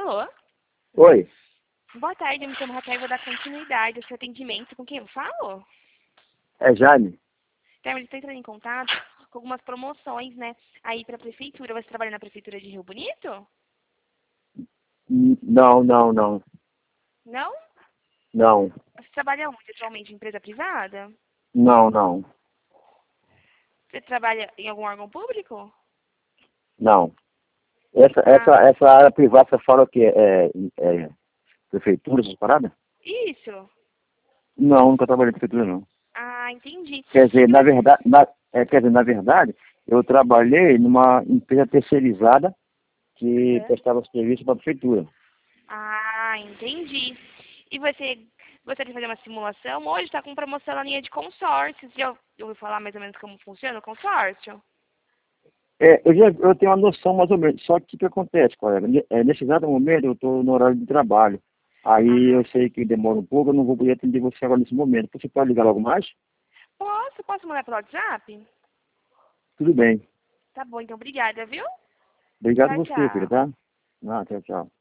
Alô? Oi, Boa tarde, eu me chamo Raquel e vou dar continuidade ao seu atendimento. Com quem eu falo? é Jaime? Então, eles estão entrando em contato com algumas promoções, né? Aí para a prefeitura. Você trabalha na prefeitura de Rio Bonito? Não, não, não, Não? não, Você trabalha onde atualmente? Em empresa privada? não, não, Você trabalha em algum órgão público? não. Essa, essa, Ah, essa área privada você fala que é prefeitura, essas paradas? isso. Não, nunca trabalhei em prefeitura, não. Ah, entendi. Quer dizer, E na você... verdade, na verdade, eu trabalhei numa empresa terceirizada que Aham. prestava serviço para a prefeitura. Ah, entendi. E você gostaria de fazer uma simulação? Hoje está com promoção na linha de consórcios. Já ouviu falar mais ou menos como funciona o consórcio? Eu tenho uma noção mais ou menos, só que o que acontece, colega? Nesse exato momento eu estou no horário de trabalho. Aí Ah, eu sei que demora um pouco, eu não vou poder atender você agora nesse momento. Você pode ligar logo mais? posso mandar pelo WhatsApp? Tudo bem. Tá bom, então obrigada, viu? Obrigado Tchau, você, filho, tchau. tá? Ah, tchau, tchau.